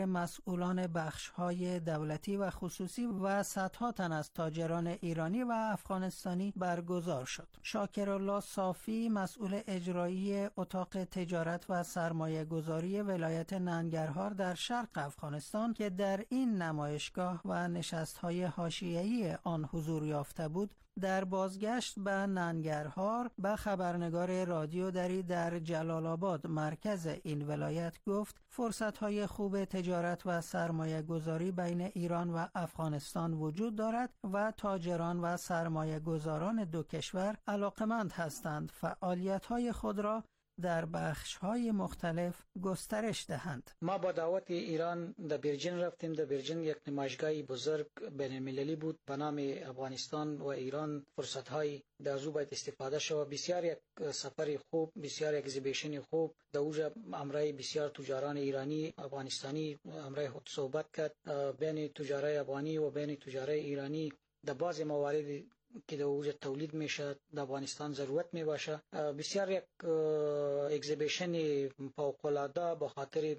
مسئولان بخش‌های دولتی و خصوصی و صدها تن از تاجران ایرانی و افغانستانی برگزار شد. شاکرالله صافی، مسئول اجرایی اتاق تجارت و سرمایه‌گذاری ولایت ننگرهار در شرق افغانستان که در این نمایشگاه و نشست‌های حاشیه‌ای آن حضور یافته بود، در بازگشت به ننگرهار به خبرنگار رادیو دری در جلال آباد مرکز این ولایت گفت فرصت‌های خوب تجارت و سرمایه گذاری بین ایران و افغانستان وجود دارد و تاجران و سرمایه گذاران دو کشور علاقمند هستند فعالیت‌های خود را در بخش‌های مختلف گسترش دهند. ما با دعوت ایران در برجین رفتیم. در برجین یک نمایشگاه بزرگ بین‌المللی بود به نام افغانستان و ایران، فرصت‌های در از او باید استفاده شود. بسیار یک سفر خوب، بسیار اگزیبیشن خوب. در اوجا امرای بسیار تجاران ایرانی افغانستانی امرای خود صحبت کرد بین تجارای افغانی و بین تجارای ایرانی در بعض مواردی که در اوجا تولید میشه در افغانستان ضرورت می باشه. بسیار یک اگزیبیشن فوق‌العاده به خاطر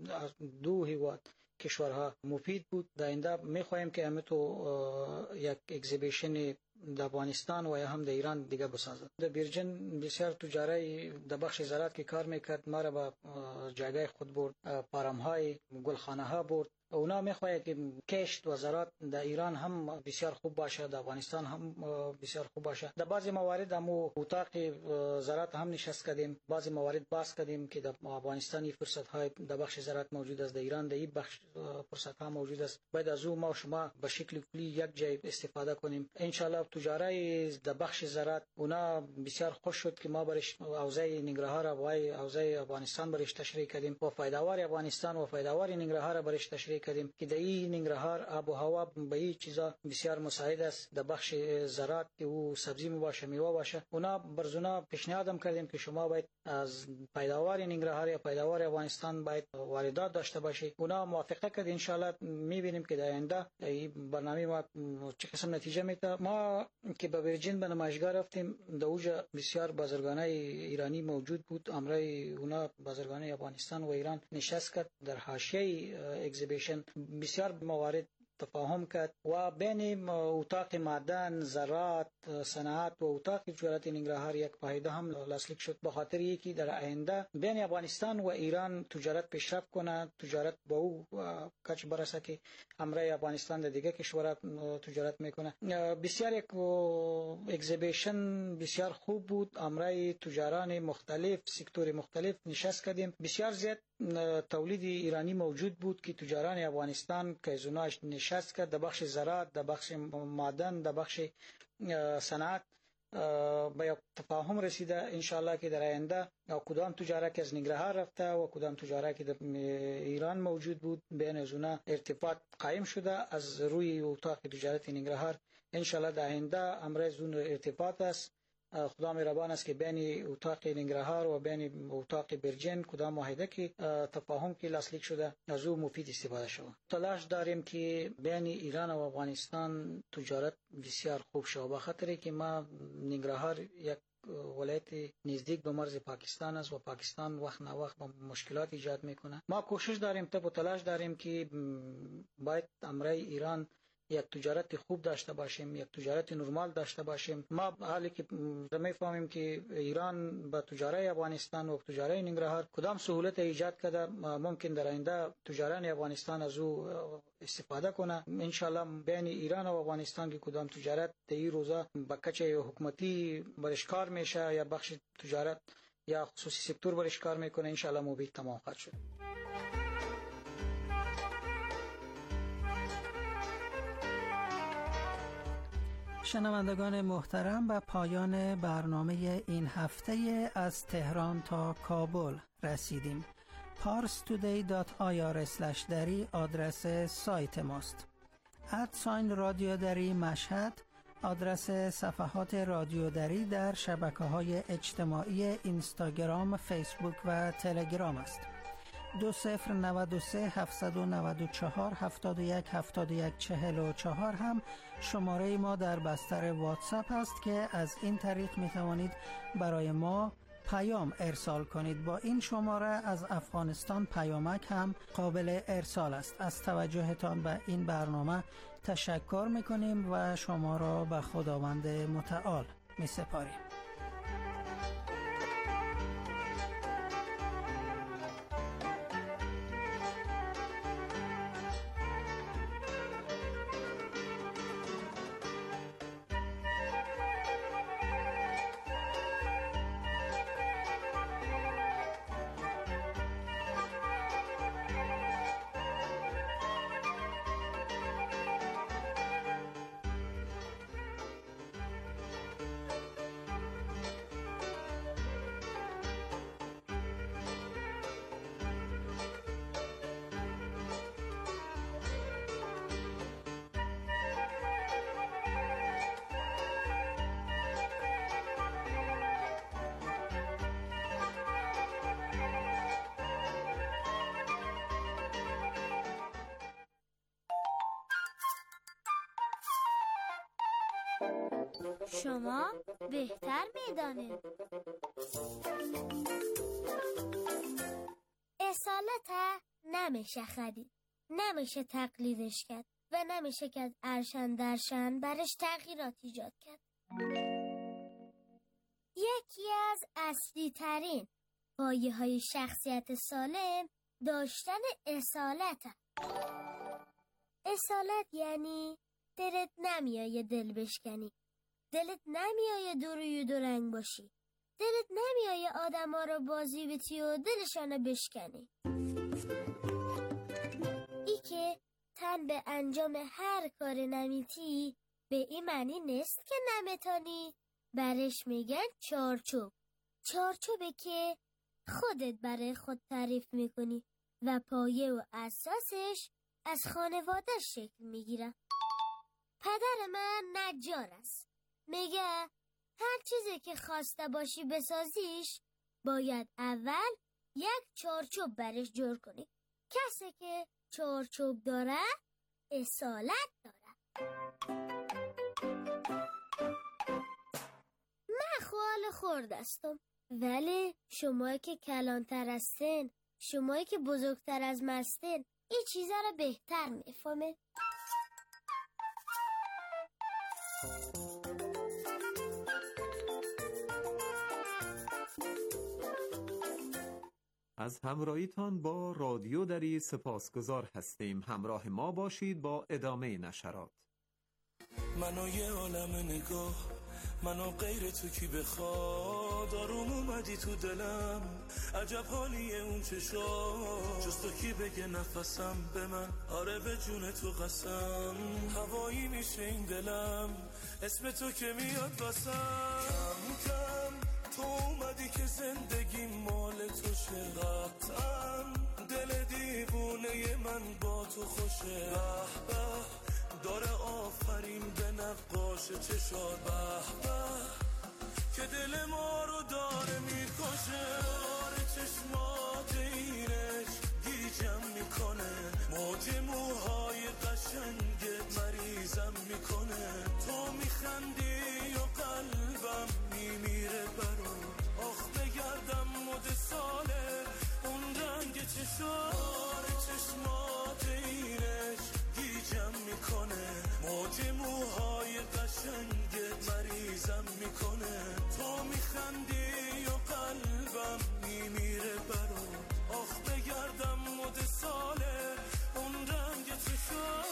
دو هیواد کشورها مفید بود. در آینده می‌خواهیم که همه تو یک اگزیبیشن در افغانستان و هم در ایران دیگه بسازد. در برجین بسیار تجاری در بخش زراعت که کار میکرد ما را به جایگاه خود برد، پارم‌های گلخانه‌ها برد. اونا میخواهد که کشت و زراعت در ایران هم بسیار خوب باشه، در افغانستان هم بسیار خوب باشه. در بعضی موارد هم اتاق زراعت هم نشست کردیم، بعضی موارد باز کردیم که در افغانستان فرصت های در بخش زراعت موجود است، در ایران در این بخش فرصت ها موجود است. باید از او ما و شما به شکل کلی یک جای استفاده کنیم. ان شاء الله تجاری در بخش زراعت اونا بسیار خوش شد که ما برش اوضاع ننگرهار و اوضاع افغانستان برش تشریح کردیم و فایده‌وار افغانستان و فایده‌وار ننگرهار برش تشریح کردیم که در این ننگرهار آب و هوا به این چیزا بسیار مساعد است. در بخش زراعت که او سبزی می باشه، میوه باشه، اونا برزونا پیشنهادم کردیم که شما باید از پیداوار ننگرهار یا پیداوار افغانستان باید واردات داشته باشید. اونا موافقت کرد. ان شاء الله میبینیم که در آینده این برنامه ما چه قسم نتیجه میده. ما که به برجین به نمایشگاه رفتیم، در اوجا بسیار بازرگانای ایرانی موجود بود. امرای اونا بازرگانای افغانستان و ایران نشست کرد در حاشیه اگزیبیشن بسیار موارد تفاهم کرد و بین اتاق معدن، زراعت، صنعت و اتاق تجارت ننگرهار یک پایده هم لاسلیک شد به خاطر یکی در آینده بین افغانستان و ایران تجارت پیشرفت کنه، تجارت با او کچ برسه که امرای افغانستان در دیگه کشورها تجارت میکنه. بسیار یک اگزیبیشن بسیار خوب بود. امرای تجاران مختلف، سکتور مختلف نشست کردیم. بسیار زیاد تولید ایرانی موجود بود که تجاران افغانستان که از اوناش نشست کرد در بخش زراعت، در بخش معدن، در بخش صنعت به یک تفاهم رسیده. انشاءالله که در آینده کدام تجارت که از ننگرهار رفته و کدام تجارت که در ایران موجود بود بین از اونا ارتباط قائم شده از روی اتاق تجارت ننگرهار. انشاءالله در آینده امروز اون ارتباط است. خدا مهربان است که بین اتاق ننگرهار و بین اتاق برجین کدام معاهده که تفاهم که لاسلیک شده از او مفید استفاده شود. تلاش داریم که بین ایران و افغانستان تجارت بسیار خوب شود به خاطر که ما ننگرهار یک ولایت نزدیک به مرز پاکستان است و پاکستان وقت نه وقت مشکلات ایجاد میکنه. ما کوشش داریم و تلاش داریم که باید امرای ایران یک تجارت خوب داشته باشیم، یک تجارت نرمال داشته باشیم. ما حالی که میفهمیم که ایران با تجارت افغانستان و تجارت ننگرهار کدام سهولت ایجاد کرده، ممکن در آینده تجاران افغانستان از او استفاده کنه. ان شاء الله بین ایران و افغانستان که کدام تجارت در این روزا با کچه حکومتی برش کار میشه یا بخش تجارت یا خصوصی سکتور برش کار میکنه، ان شاء الله مفید تمام خواهد شد. شنوندگان محترم، به پایان برنامه این هفته از تهران تا کابل رسیدیم. parstoday.ir/dari آدرس سایت ماست. @رادیو دری مشهد آدرس صفحات رادیو دری در شبکه‌های اجتماعی اینستاگرام، فیسبوک و تلگرام است. 2093 794 71 71 44 هم شماره ما در بستر واتساپ است که از این طریق می توانید برای ما پیام ارسال کنید. با این شماره از افغانستان پیامک هم قابل ارسال است. از توجهتان به این برنامه تشکر میکنیم و شما را به خداوند متعال می سپاریم. شما بهتر میدانید. اصالت نمیشه خرید، نمیشه تقلیدش کرد و نمیشه که ارشن درشن برش تغییرات ایجاد کرد. یکی از اصلی ترین پایه های شخصیت سالم داشتن اصالت. اصالت یعنی دلت نمیایه دل بشکنی، دلت نمیایه دوروی دو رنگ باشی، دلت نمیایه آدم ها رو بازی بتی و دلشانو بشکنی. ای که تن به انجام هر کار نمیتی به این معنی نیست که نمیتانی. برش میگن چارچوب. چارچوبه که خودت برای خود تعریف میکنی و پایه و اساسش از خانواده شکل میگیره. پدر من نجار است. میگه هر چیزی که خواسته باشی بسازیش باید اول یک چارچوب برش جور کنی. کسی که چارچوب داره اصالت داره. من خیال خورد هستم، ولی شمایی که کلانتر هستین، شمایی که بزرگتر از مستین، این چیزا رو بهتر میفهمین. از همراهیتان با رادیو دری سپاسگزار هستیم. همراه ما باشید با ادامه نشرات. منو یه عالم نگاه، منو غیر تو کی بخواد، آروم اومدی تو دلم، عجب حالیه اون چشا، جز تو کی بگه نفسم به من، آره به جون تو قسم، هوایی میشه این دلم، اسم تو که میاد واسم، کم کم تو اومدی که زندگی مال تو شه، قطعا دل دیوونه من با تو خوشه، به به داره آفرین به نقاش چشات، به به که دل ما رو داره میکشه، داره چشمات اینش گیجم میکنه، موج موهای قشنگت مریضم میکنه، تو میخندی و قلبم میمیره برات، آخ بگردم مد ساله اون رنگ چشات، داره چشمات اینش گیجم میکنه، موج موهای قشنگت مریضم میکنه، تو میخندی و قلبم میمیره برات، آخ بگردم مد ساله اون رنگ چشات.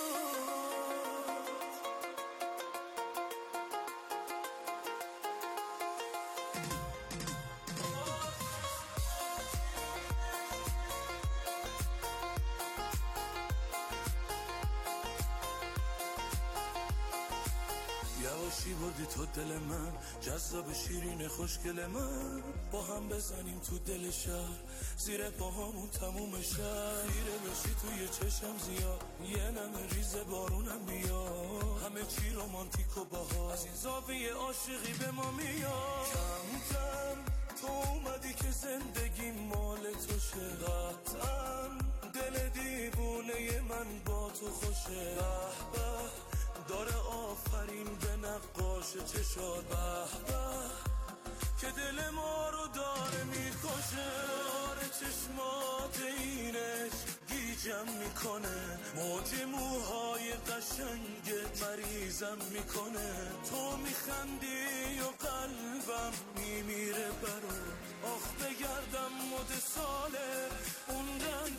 یواشی بردی تو دل من، جذاب شیرین خوشگل من، با هم بزنیم تو دل شهر، زیر پاهامون تموم شهر، خیره بشی توی چشم زیاد، یه نمه ریز بارونم میاد، همه چی رومانتیک و باها، از این زاویه عاشقی به ما میاد، کم کم تو اومدی که زندگی مال تو شه، قطعا دل دیوونه من با تو خوشه، به به داره آفرین به نقاش چشات، به به که دل ما رو داره میکشه. داره چشمات اینش گیجم میکنه، موج موهای قشنگت مریضم میکنه. تو میخندی و قلبم میمیره برات، آخ بگردم مد ساله اون رنگ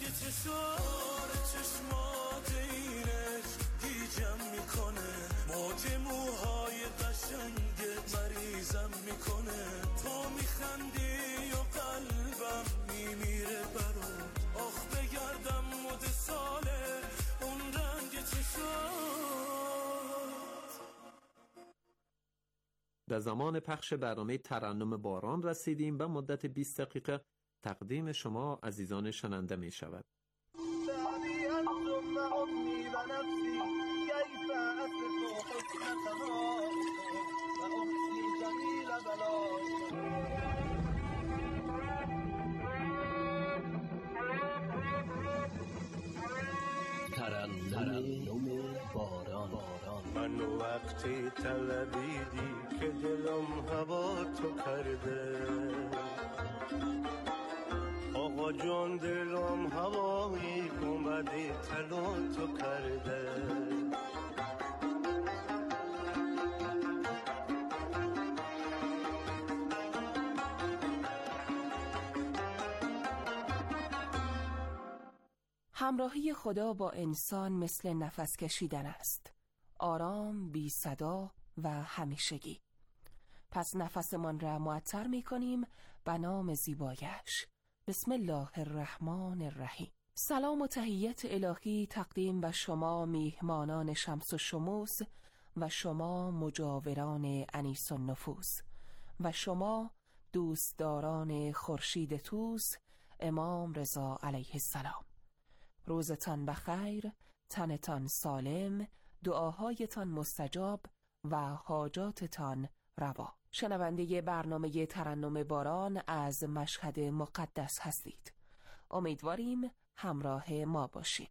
چشمات اینش گیجم میکنه، موج موهای قشنگت مریضم میکنه. تو میخندی و قلبم میمیره برات، آخ بگردم مد ساله اون رنگ چشمات. در زمان پخش برنامه ترنم باران رسیدیم و مدت 20 دقیقه تقدیم شما عزیزان شنونده می شود. ترنم باران. من وقتی طلبیدی که دلم هوا تو کرده، آقا جان دلم هوایی گمبدی تلو تو کرده. همراهی خدا با انسان مثل نفس کشیدن است، آرام، بی صدا و همیشگی. پس نفسمان را معطر می کنیم به نام زیبایش. بسم الله الرحمن الرحیم. سلام و تحیت الهی تقدیم به شما میهمانان شمس و شموس و شما مجاوران انیس النفوس و شما دوستداران خورشید طوس امام رضا علیه السلام. روزتان بخیر، تنتان سالم، دعاهایتان مستجاب و حاجاتتان روا. شنونده برنامه ترنم باران از مشهد مقدس هستید. امیدواریم همراه ما باشید.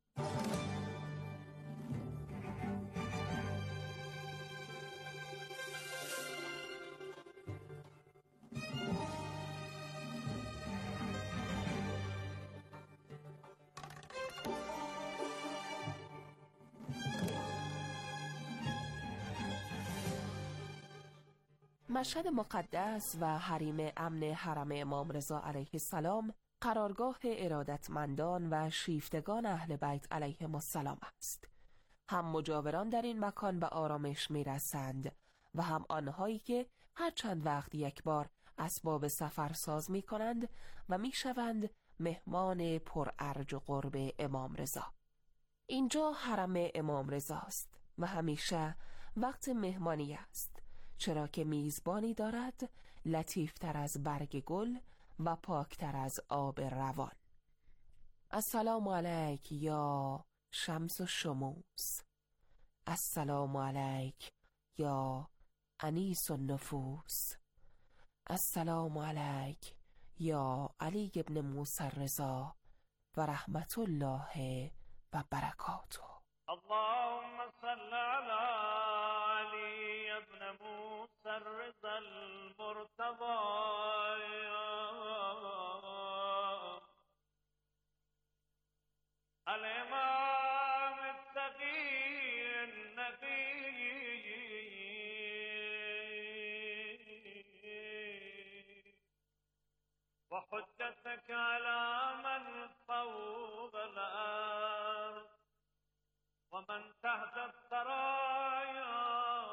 مشهد مقدس و حریم امن حرم امام رضا علیه السلام قرارگاه ارادتمندان و شیفتگان اهل بیت علیهم السلام است. هم مجاوران در این مکان به آرامش می رسند و هم آنهایی که هر چند وقت یک بار اسباب سفر ساز می کنند و می شوند مهمان پر ارج و قرب امام رضا. اینجا حرم امام رضا است و همیشه وقت مهمانی است، چرا که میزبانی دارد لطیفتر از برگ گل و پاکتر از آب روان. السلام علیک یا شمس و شموس، السلام علیک یا انیس النفوس، السلام علیک یا علی ابن موسی الرضا و رحمت الله و برکاته. اللهم صل على علي ابن موسى الرضا المرتضى الإمام التقي النبي وحجتك على من فوق الأرض ومن تحت الثرايا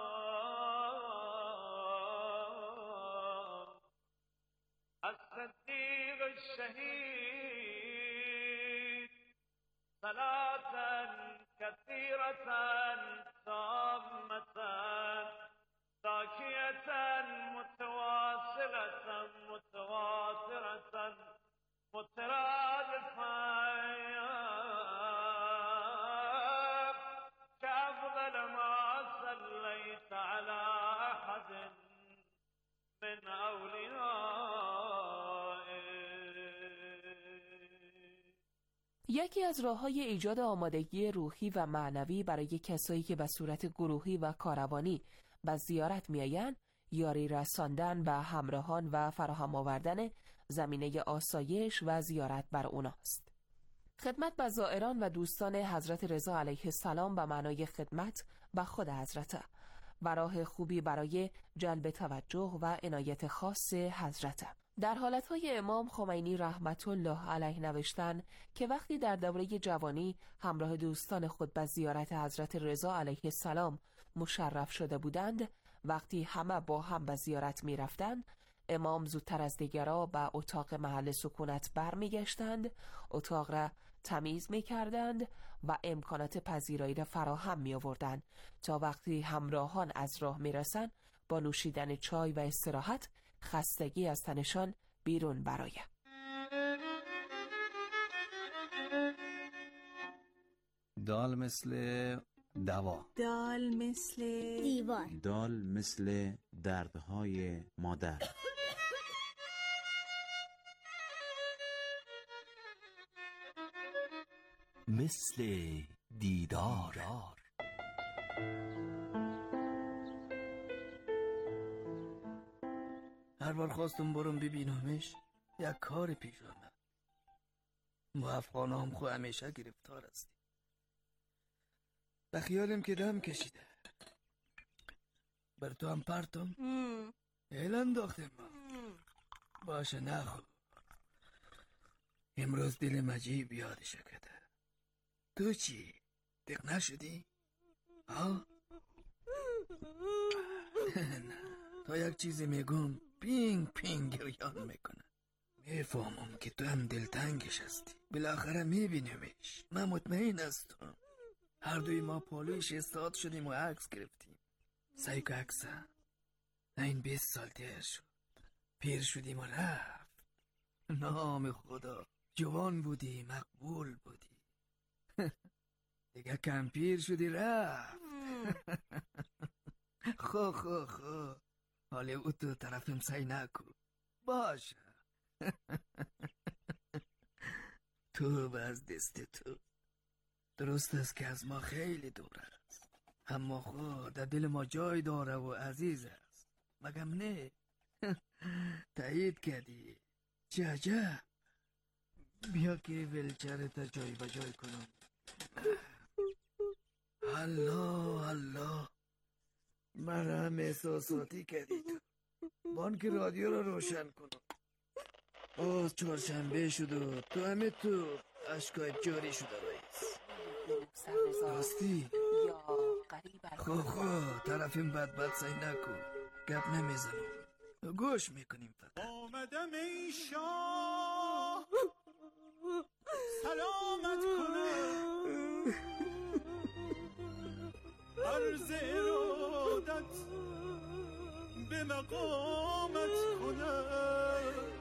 الصديق الشهيد صلاة كثيرة تامة زاكية متواصلة متواترة مترادفة كأفضل ما صليت على أحد من یکی از راه‌های ایجاد آمادگی روحی و معنوی برای کسایی که به صورت گروهی و کاروانی به زیارت می‌آیند یاری رساندن به همراهان و فراهم آوردن زمینه آسایش و زیارت بر اوناست. خدمت به زائران و دوستان حضرت رضا علیه السلام به معنای خدمت به خود حضرت و راه خوبی برای جلب توجه و عنایت خاص حضرت. در حالتهای امام خمینی رحمت الله علیه نوشتن که وقتی در دوره جوانی همراه دوستان خود به زیارت حضرت رضا علیه السلام مشرف شده بودند، وقتی همه با هم به زیارت می رفتند، امام زودتر از دیگران به اتاق محل سکونت برمیگشتند، اتاق را تمیز می کردند و امکانات پذیرایی را فراهم می آوردند تا وقتی همراهان از راه می رسند با نوشیدن چای و استراحت خستگی از تنشان بیرون برآید. دال مثل دوا، دال مثل دیوار، دال مثل دردهای مادر، مثل دیدار. هر بار خواستم برم ببینمش یک کار پیش آمد. ما افغانام خو همیشه گرفتار هستیم. به خیالم که دم کشیده بر تو هم پرتم ایل انداختم. باشه نخو، امروز دلم عجیب یادش کرده. تو چی؟ دق نشدی؟ ها؟ نه، تا یک چیزی میگم پینگ پینگ گریان میکنه. میفهمم که تو هم دلتنگش هستی. بالاخره میبینیمش. من مطمئن هستم هر دوی ما پالویش استاد شدیم و عکس گرفتیم. سایک عکسه این 20 سال دیر شد. پیر شدیم و رفت. نام خدا، جوان بودی، مقبول بودی. دیگه کم پیر شدی رفت. خو حالی او تو طرفم سعی نکن. باشه. تو به از دست تو. درست است که از ما خیلی دور است، اما خود در دل ما جای داره و عزیز است. مگم نه؟ تایید کردی. چه عجب. بیا که ولچرت جای به جای کنم. الله مرا هم احساساتی کردی تو. بانک رادیو رو روشن کنم. باز چهارشنبه شد و تو همه تو اشکایت جاری شده رئیس. راستی؟ یا قریب خو طرفیم بد سعی نکن. گپ نمیزنم، گوش میکنیم فقط. آمدم ای شاه سلامت کنم، عرض ارادت به مقامت کنم.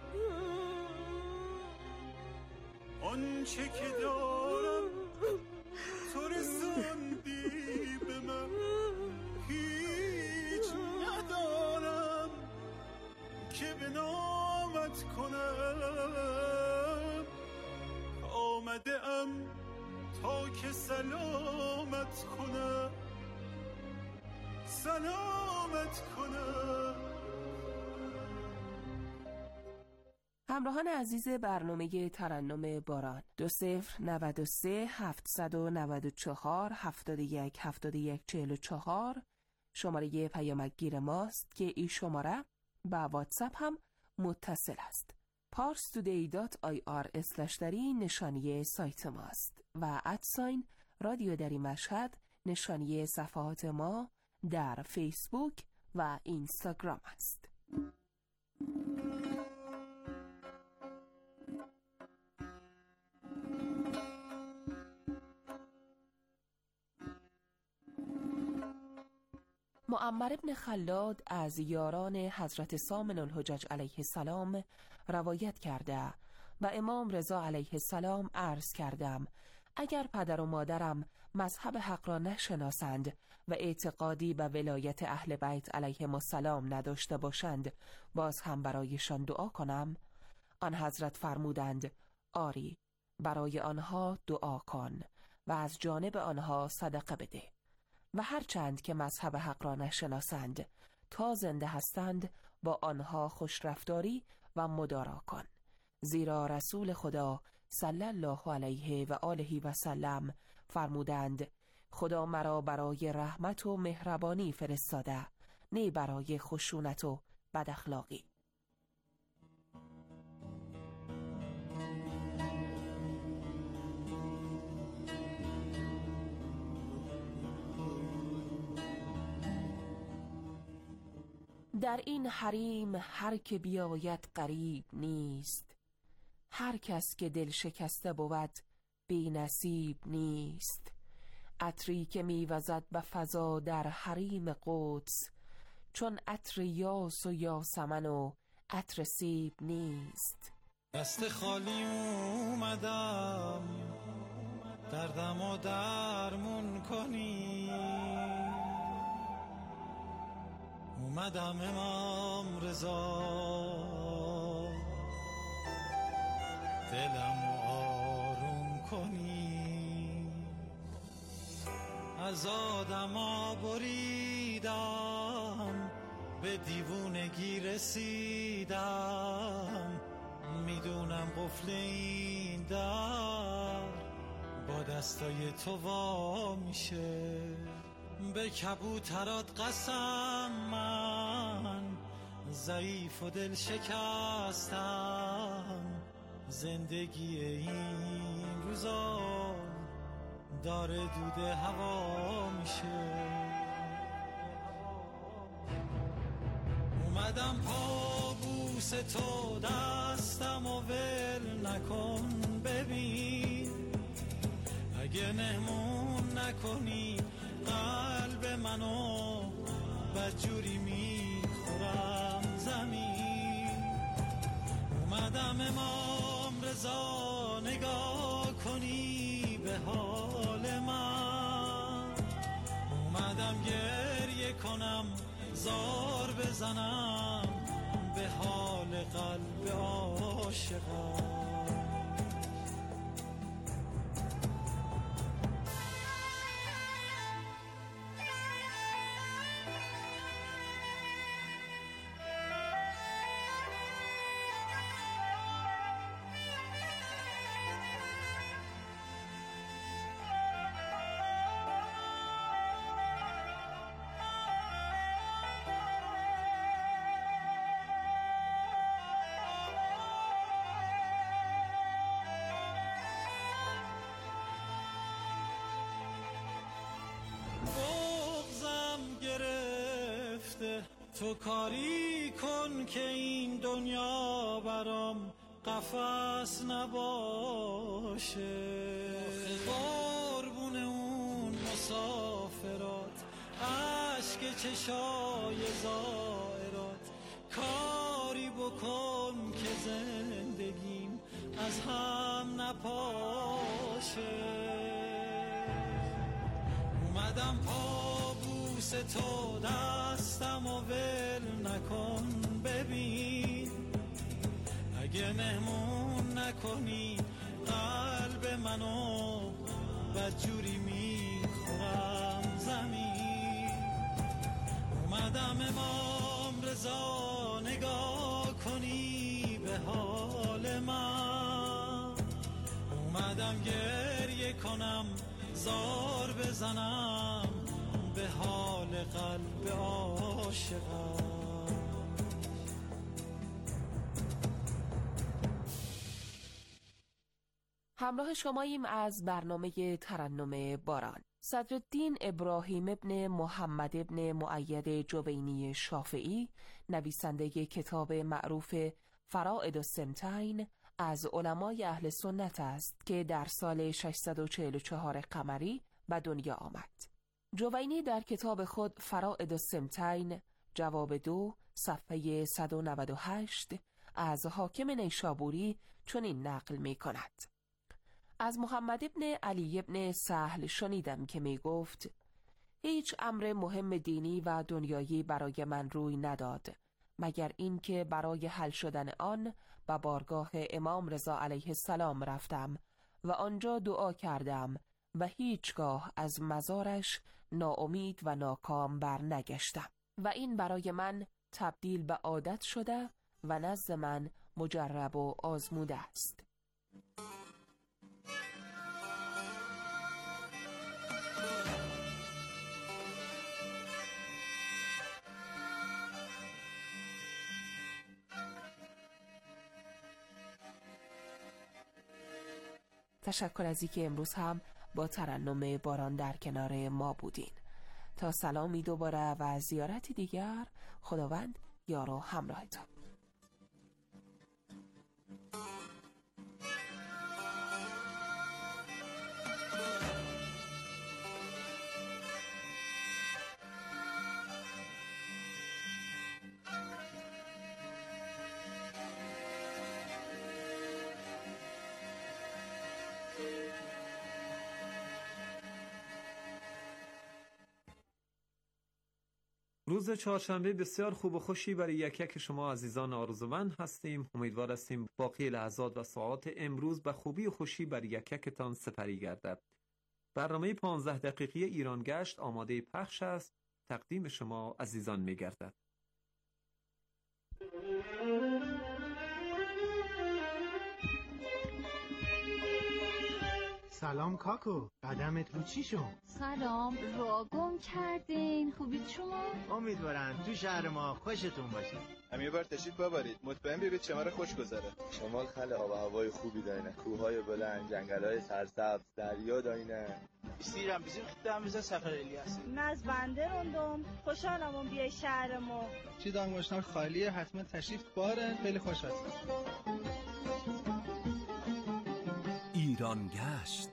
آنچه که دارم تو رساندی به من، هیچ ندارم که به نامت کنم. آمده ام تا که سلامت کنم، سلامت کنم. همراهان عزیز برنامه ترنم باران 2093 794 71 71 44 شماره پیامکگیر ماست که این شماره با واتساپ هم متصل است. parstoday.ir/ نشانیه سایت ماست و ادساین رادیو دری مشهد نشانیه صفحات ما در فیسبوک و اینستاگرام است. معمر ابن خلاد از یاران حضرت سامن الحجج علیه السلام روایت کرده و امام رضا علیه السلام عرض کردم اگر پدر و مادرم مذهب حق را نشناسند و اعتقادی به ولایت اهل بیت علیهم السلام نداشته باشند باز هم برایشان دعا کنم؟ آن حضرت فرمودند آری، برای آنها دعا کن و از جانب آنها صدقه بده و هرچند که مذهب حق را نشناسند تا زنده هستند با آنها خوشرفتاری و مدارا کن، زیرا رسول خدا صلی الله علیه و آله و سلم فرمودند خدا مرا برای رحمت و مهربانی فرستاده، نه برای خشونت و بد اخلاقی. در این حریم هر که بیاید غریب نیست، هر کس که دل شکسته بود بی نصیب نیست. عطری که میوزد به فضا در حریم قدس، چون عطر یاس و یاسمن و عطر سیب نیست. دست خالی اومدم دردم و درمون کنی، اومدم امام رضا دلم آروم کنی. از آدما بریدم به دیوونگی رسیدم، میدونم قفل این در با دستای تو وا میشه. به کبوترات قسم من ضعیف و دل شکستم، زندگی این روزا داره دود هوا میشه. اومدم پابوس تو دستم و ول نکن، ببین اگه مهمون نکنی قلب منو بدجوری میخورم زمین. اومدم امام رضا نگاه کنی به حال من، اومدم گریه کنم زار بزنم به حال قلب عاشقم. تو کاری کن که این دنیا برام قفس نباشه. قربون اون مسافرات عشق چشای زائرات، کاری بکن که زندگیم از هم نپاشه. اومدم پابوس تو دستم و ول نکن، ببین اگه مهمون نکنی قلب منو بدجوری میخورم زمین. اومدم امام رضا نگاه کنی به حال من، اومدم گریه کنم زار بزنم به حال قلب عاشقم. همراه شماییم از برنامه ترنم باران. صدرالدین ابراهیم ابن محمد ابن مؤید جوینی شافعی، نویسنده کتاب معروف فرائد السنتین، از علمای اهل سنت است که در سال 644 قمری به دنیا آمد. جوینی در کتاب خود فرائد السنتین جواب 2 صفحه 198 از حاکم نیشابوری چنین نقل می کند: از محمد ابن علی ابن سهل شنیدم که می گفت هیچ امر مهم دینی و دنیایی برای من روی نداد مگر این که برای حل شدن آن به بارگاه امام رضا علیه السلام رفتم و آنجا دعا کردم و هیچگاه از مزارش ناامید و ناکام بر نگشتم. و این برای من تبدیل به عادت شده و نزد من مجرب و آزموده است. تشکر از اینکه امروز هم با ترنم باران در کنار ما بودین. تا سلامی دوباره و زیارتی دیگر، خداوند یار و همراهتان. روز چهارشنبه بسیار خوب و خوشی برای یک شما عزیزان آرزومند هستیم. امیدوار هستیم باقی لحظات و ساعات امروز به خوبی و خوشی برای یکتان سپری گردد. برنامه 15 دقیقی ایران گشت آماده پخش است. تقدیم شما عزیزان می گردد. سلام کاکو، قدمت رو چی شد؟ سلام، راه گم کردین. خوبید شما؟ امیدوارم تو شهر ما خوشتون باشه. هم یه بار تشریف ببرید، مطمئن ببینید شمال خوش گذره. شمال خیلی آب و هوای خوبی داره، کوههای بلند، جنگل‌های سرسبز، دریا داره. استیرم bizim خدامıza سفر الیاس. ناز بنده روندم، خوشحالم اون بیای شهر ما. چی دانگاشتار خالیه، حتما تشریف بارن، خیلی خوش هستم. ایران گشت.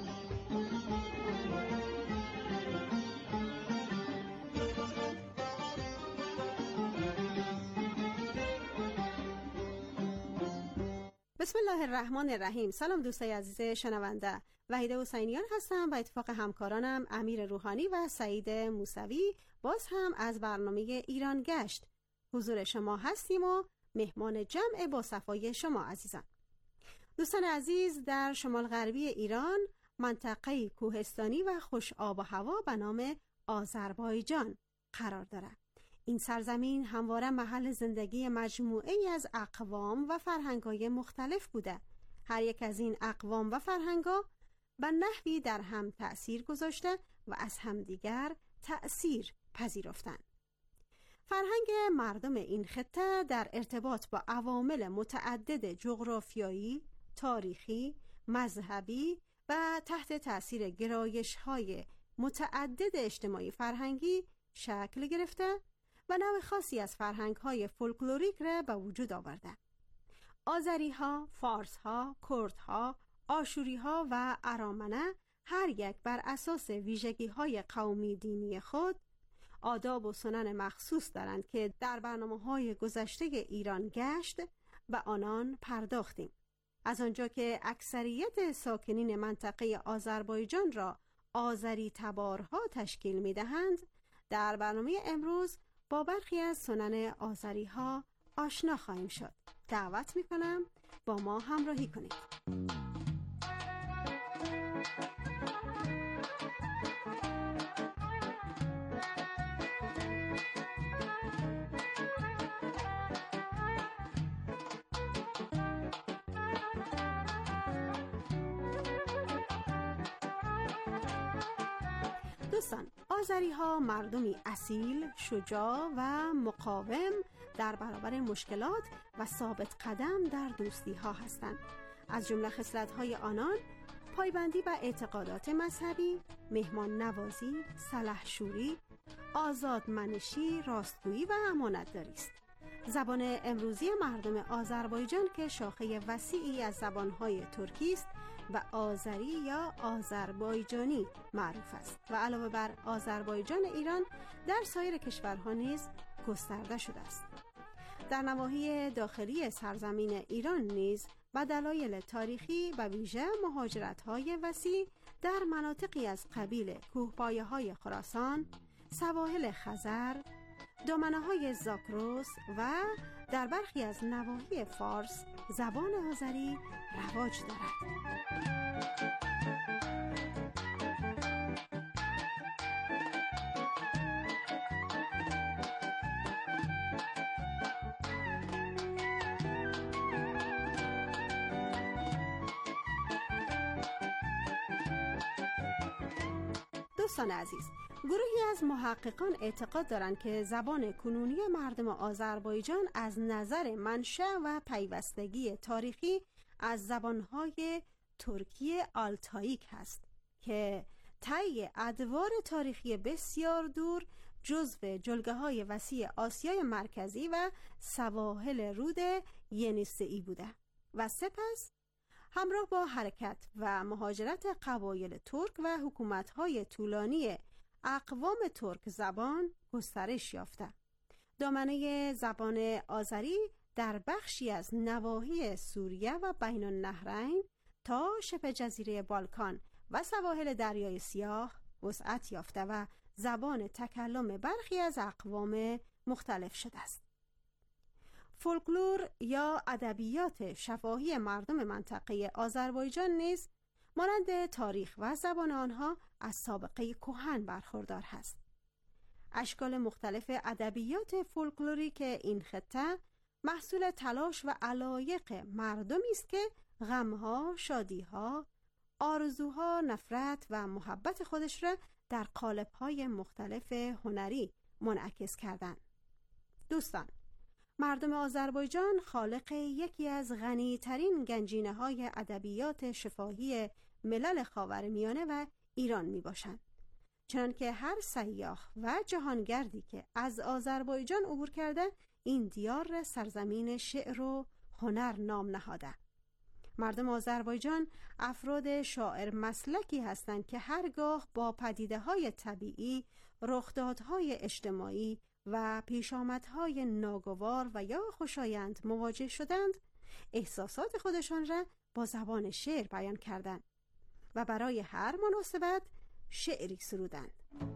بسم الله الرحمن الرحیم. سلام دوستای عزیز شنونده، وحیده حسینیان هستم و اتفاق همکارانم امیر روحانی و سعید موسوی باز هم از برنامه ایران گشت حضور شما هستیم و مهمان جمع با صفای شما عزیزان. دوستان عزیز، در شمال غربی ایران منطقه کوهستانی و خوش آب و هوا به نام آذربایجان قرار دارد. این سرزمین همواره محل زندگی مجموعه‌ای از اقوام و فرهنگ‌های مختلف بوده. هر یک از این اقوام و فرهنگ‌ها به نحوی در هم تأثیر گذاشته و از همدیگر تأثیر پذیرفتند. فرهنگ مردم این خطه در ارتباط با عوامل متعدد جغرافیایی، تاریخی، مذهبی و تحت تأثیر گرایش‌های متعدد اجتماعی فرهنگی شکل گرفته و نوع خاصی از فرهنگ‌های فولکلوریک را به وجود آورده. آذری‌ها، فارس‌ها، کردها، آشوری‌ها و ارامنه هر یک بر اساس ویژگی‌های قومی دینی خود آداب و سنن مخصوص دارند که در برنامه‌های گذشته ایران گشت به آنان پرداختیم. از آنجا که اکثریت ساکنین منطقه آذربایجان را آذری تبارها تشکیل می‌دهند، در برنامه امروز با برخی از سنن آذری‌ها آشنا خواهیم شد. دعوت می‌کنم با ما همراهی کنید. دوستان، آذری‌ها مردمی اصیل، شجاع و مقاوم در برابر مشکلات و ثابت قدم در دوستی‌ها هستند. از جمله خصلت‌های آنان پایبندی به اعتقادات مذهبی، مهمان نوازی، سلحشوری، آزادمنشی، راستگویی و امانتداری است. زبان امروزی مردم آذربایجان که شاخه وسیعی از زبان‌های ترکی است و آذری یا آذربایجانی معروف است و علاوه بر آذربایجان ایران در سایر کشورها نیز گسترده شده است. در نواحی داخلی سرزمین ایران نیز به دلایل تاریخی و ویژه مهاجرت‌های وسیع در مناطقی از قبیل کوهپایه‌های خراسان، سواحل خزر، دامنه‌های زاگرس و در برخی از نواحی فارس زبان آذری رواج دارد. دوستان عزیز، گروهی از محققان اعتقاد دارند که زبان کنونی مردم آذربایجان از نظر منشأ و پیوستگی تاریخی از زبانهای ترکی آلتاییک هست که طی ادوار تاریخی بسیار دور جزو جلگه‌های وسیع آسیای مرکزی و سواحل رود ینیسه‌ای بوده و سپس همراه با حرکت و مهاجرت قبایل ترک و حکومت‌های طولانی اقوام ترک زبان گسترش یافته. دامنه زبان آذری در بخشی از نواحی سوریه و بین النهرین تا شبه جزیره بالکان و سواحل دریای سیاه وسعت یافته و زبان تکلم برخی از اقوام مختلف شده است. فولکلور یا ادبیات شفاهی مردم منطقه آذربایجان نیز مانند تاریخ و زبان آنها از سابقه کهن برخوردار است. اشکال مختلف ادبیات فولکلوریک این خطه محصول تلاش و علایق مردمی است که غمها، شادیها، آرزوها، نفرت و محبت خودش را در قالب‌های مختلف هنری منعکس کردند. دوستان، مردم آذربایجان خالق یکی از غنی‌ترین گنجینه‌های ادبیات شفاهی ملل خاورمیانه و ایران می‌باشند. چنانکه هر سیاح و جهانگردی که از آذربایجان عبور کرده این دیار را سرزمین شعر و هنر نام نهاده. مردم آذربایجان افراد شاعر مسلکی هستند که هرگاه با پدیده‌های طبیعی، رخدادهای اجتماعی و پیشامدهای ناگوار و یا خوشایند مواجه شدند، احساسات خودشان را با زبان شعر بیان کردند و برای هر مناسبت شعری سرودند.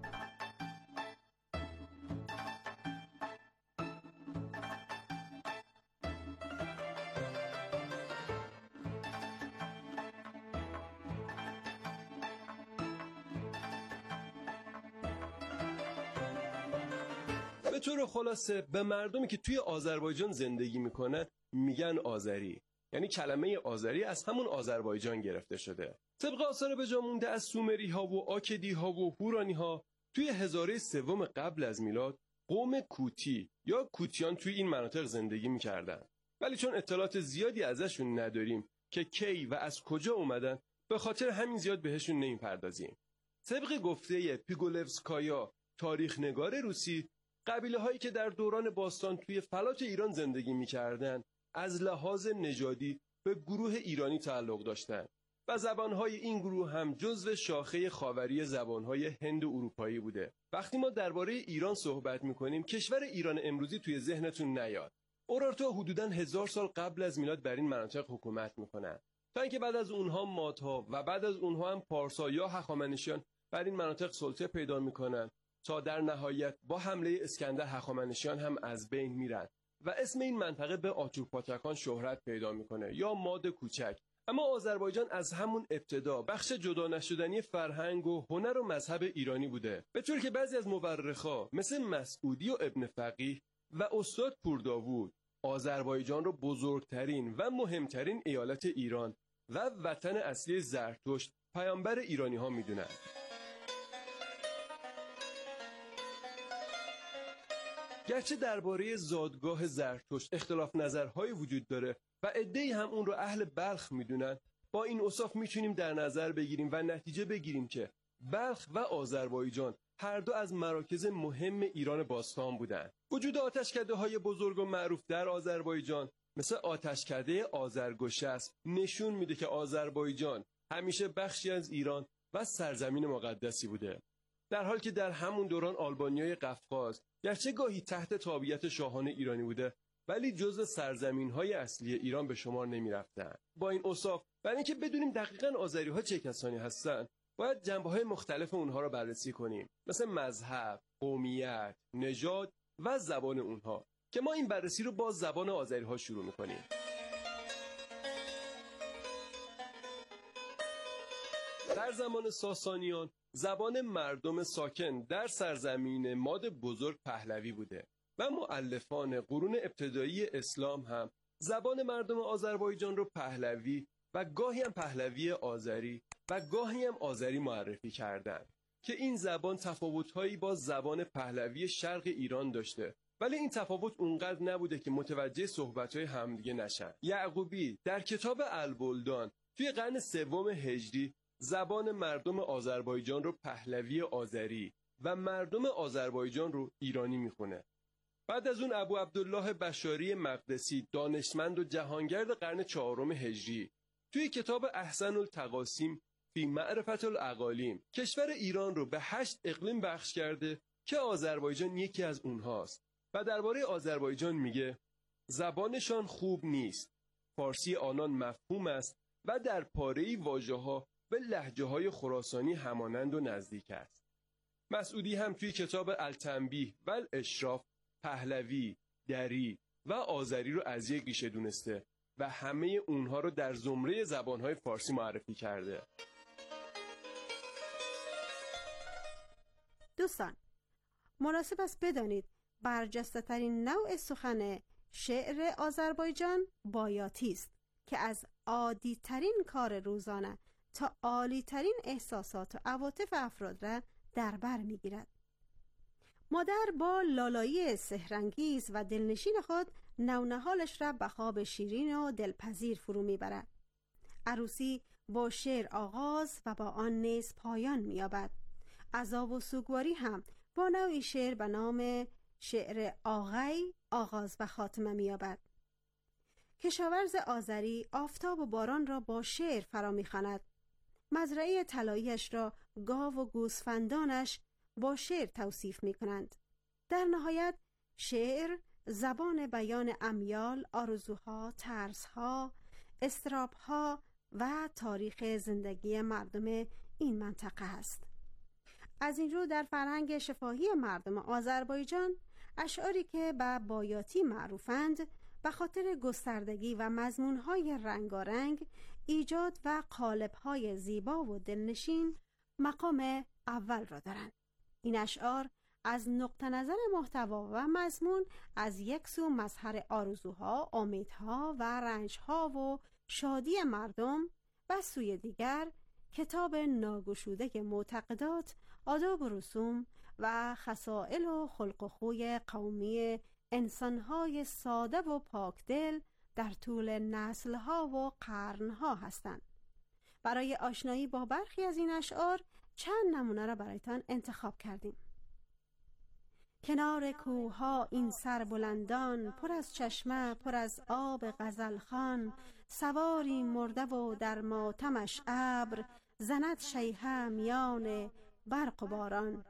به طور خلاصه به مردمی که توی آذربایجان زندگی میکنه میگن آذری، یعنی کلمه آذری از همون آذربایجان گرفته شده. طبق آثار به جا مونده از سومری ها و آکدی ها و هورانی ها توی هزاره سوم قبل از میلاد قوم کوتی یا کوتیان توی این مناطق زندگی میکردن، ولی چون اطلاعات زیادی ازشون نداریم که کی و از کجا اومدن، به خاطر همین زیاد بهشون نمیپردازیم. طبق گفته پیگولفسکایا، تاریخ نگار روسی، قبیله هایی که در دوران باستان توی فلات ایران زندگی می‌کردند از لحاظ نژادی به گروه ایرانی تعلق داشتند و زبانهای این گروه هم جزو شاخه خاوری زبانهای هند و اروپایی بوده. وقتی ما درباره ایران صحبت می‌کنیم، کشور ایران امروزی توی ذهنتون نیاد. اورارتو حدوداً 1000 سال قبل از میلاد بر این مناطق حکومت می‌کنند، تا اینکه بعد از اونها مادها و بعد از اونها هم پارسا یا هخامنشیان بر این مناطق سلطه پیدا می‌کنند، تا در نهایت با حمله اسکندر هخامنشیان هم از بین میرن و اسم این منطقه به آتورپاتکان شهرت پیدا میکنه یا ماد کوچک. اما آذربایجان از همون ابتدا بخش جدا نشدنی فرهنگ و هنر و مذهب ایرانی بوده، به طوری که بعضی از مورخا مثل مسعودی و ابن فقیه و استاد پورداوود آذربایجان رو بزرگترین و مهمترین ایالت ایران و وطن اصلی زرتشت پیامبر ایرانی ها میدونن. گرچه درباره زادگاه زرتشت اختلاف نظرهای وجود داره و عده‌ای هم اون رو اهل بلخ میدونن، با این اوصاف میتونیم در نظر بگیریم و نتیجه بگیریم که بلخ و آذربایجان هر دو از مراکز مهم ایران باستان بودن. وجود آتشکده‌های بزرگ و معروف در آذربایجان مثل آتشکده آذرگشسپ نشون میده که آذربایجان همیشه بخشی از ایران و سرزمین مقدسی بوده، در حالی که در همون دوران آلبانیای قفقاز گرچه گاهی تحت تابعیت شاهان ایرانی بوده، ولی جزء سرزمین‌های اصلی ایران به شمار نمی‌رفتند. با این اوصاف، برای اینکه بدونیم دقیقاً آذری‌ها چه کسانی هستند، باید جنبه‌های مختلف اونها را بررسی کنیم، مثل مذهب، قومیت، نژاد و زبان اونها، که ما این بررسی رو با زبان آذری‌ها شروع می‌کنیم. در زمان ساسانیان زبان مردم ساکن در سرزمین ماد بزرگ پهلوی بوده و مؤلفان قرون ابتدایی اسلام هم زبان مردم آذربایجان رو پهلوی و گاهی هم پهلوی آذری و گاهی هم آذری معرفی کردند. که این زبان تفاوت‌هایی با زبان پهلوی شرق ایران داشته، ولی این تفاوت اونقدر نبوده که متوجه صحبت‌های همدیگه نشن. یعقوبی در کتاب البلدان توی قرن 3 هجری زبان مردم آذربایجان رو پهلوی آذری و مردم آذربایجان رو ایرانی میخونه. بعد از اون ابو عبدالله بشاری مقدسی، دانشمند و جهانگرد قرن 4 هجری، توی کتاب احسن التقاسیم فی معرفت الاقالیم کشور ایران رو به 8 اقلیم بخش کرده که آذربایجان یکی از اونهاست و درباره آذربایجان میگه زبانشان خوب نیست، فارسی آنان مفهوم است و در پاره‌ای واژه‌ها به لهجه‌های خراسانی همانند و نزدیک است. مسعودی هم توی کتاب التنبیه و الاشراف پهلوی، دری و آذری رو از یک ریشه دونسته و همه اونها رو در زمره زبانهای فارسی معرفی کرده. دوستان، مناسب است بدانید برجسته ترین نوع سخن شعر آذربایجان بایاتی است که از عادی ترین کار روزانه تا عالی ترین احساسات و عواطف افراد را در بر میگیرد. مادر با لالایی سحرانگیز و دلنشین خود نونهالش را به خواب شیرین و دلپذیر فرو میبرد. عروسی با شعر آغاز و با آن نیز پایان می‌یابد. عزا و سوگواری هم با نوعی شعر به نام شعر آغی آغاز و خاتمه می‌یابد. کشاورز آذری آفتاب و باران را با شعر فرا می‌خواند. مزرعه طلایی‌اش را گاو و گوسفندانش با شعر توصیف می‌کنند. در نهایت شعر زبان بیان امیال، آرزوها، ترسها، اضطرابها و تاریخ زندگی مردم این منطقه است. از این رو در فرهنگ شفاهی مردم آذربایجان اشعاری که به بایاتی معروفند به خاطر گستردگی و مضمون‌های رنگارنگ، ایجاد و قالب‌های زیبا و دلنشین مقام اول را دارند. این اشعار از نقطه نظر محتوا و مضمون از یک سو مظهر آرزوها، امیدها و رنجها و شادی مردم و سوی دیگر کتاب ناگشوده معتقدات، آداب و رسوم و خصائل و خلق و خوی قومی انسانهای ساده و پاکدل در طول نسلها و قرنها هستند. برای آشنایی با برخی از این اشعار چند نمونه را برایتان انتخاب کردیم. کنار کوها این سربلندان، پر از چشمه پر از آب غزلخوان، سواری مرده و در ماتمش ابر، زند شیهه میان برق و باران.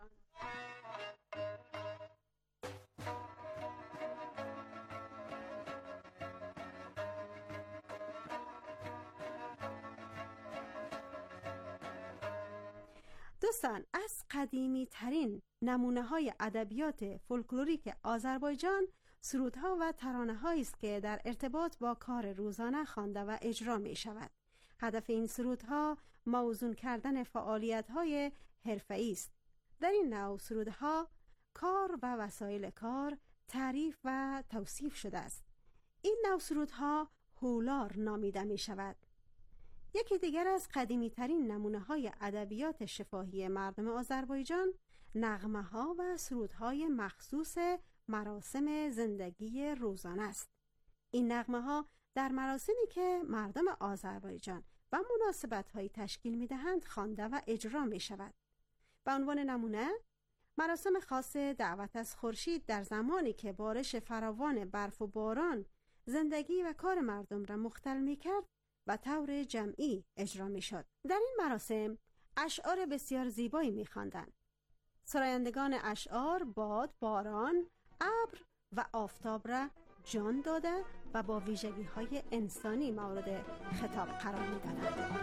دوستان، از قدیمی ترین نمونه های ادبیات فولکلوریک آذربایجان سرودها و ترانه هایی است که در ارتباط با کار روزانه خوانده و اجرا می شود. هدف این سرودها موزون کردن فعالیت های حرفه‌ای است. در این نوع سرودها کار و وسایل کار تعریف و توصیف شده است. این نوع سرودها هولار نامیده می شود. یکی دیگر از قدیمی ترین نمونه های ادبیات شفاهی مردم آذربایجان نغمه ها و سرودهای مخصوص مراسم زندگی روزانه است. این نغمه ها در مراسمی که مردم آذربایجان و مناسبت های تشکیل می دهند خوانده و اجرا می شود. به عنوان نمونه مراسم خاص دعوت از خورشید در زمانی که بارش فراوان برف و باران زندگی و کار مردم را مختل می کرد و طور جمعی اجرا می شد. در این مراسم اشعار بسیار زیبایی می خواندند. سرایندگان اشعار باد، باران، ابر و آفتاب را جان داده و با ویژگی های انسانی مورد خطاب قرار می دادند.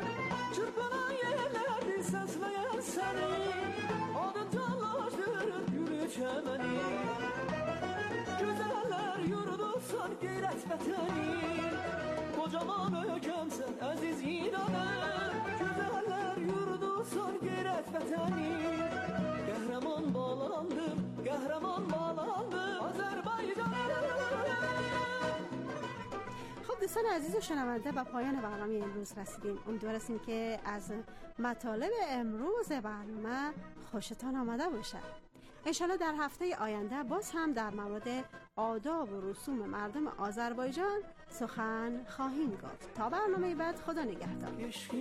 Kocaman ökemsen aziz İran'ım, güzeller yurdu son gayret vatani. Kahraman bağlandım, kahraman bağlandım Azerbaycan'a. خب دوستان عزیز شنونده به پایان برنامه امروز رسیدیم. امیدوار هستیم که از مطالب امروز برنامه خوشتان آمده باشه. انشالله در هفته آینده باز هم در مورد آداب و رسوم مردم آذربایجان سخن خواهیم گفت. تا برنامه بعد خدا نگهدار.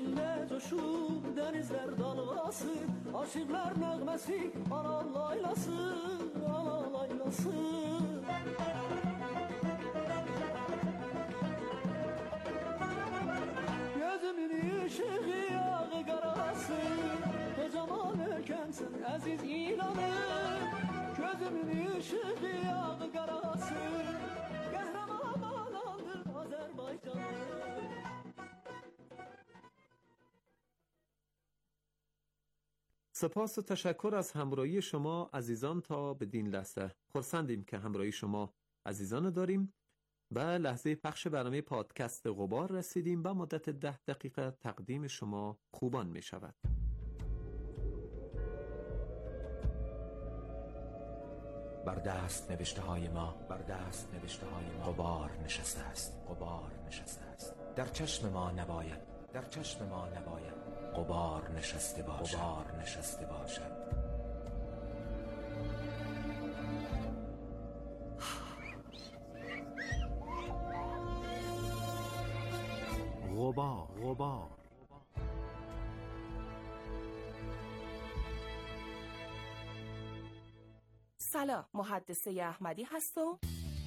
Gözümün ışığı yağı karası Kocaman ülkemsin aziz İran'ım Gözümün ışığı yağı karası Kahramanandır Azerbaycan'ım. سپاس و تشکر از همراهی شما عزیزان. تا بدین لحظه خرسندیم که همراهی شما عزیزان داریم. به لحظه پخش برنامه پادکست غبار رسیدیم. به مدت 10 دقیقه تقدیم شما خوبان می شود. بر دست نوشته های ما غبار نشسته است. در چشم ما نباید غبار نشسته باشد. غبار سلام، محدثه احمدی هستم.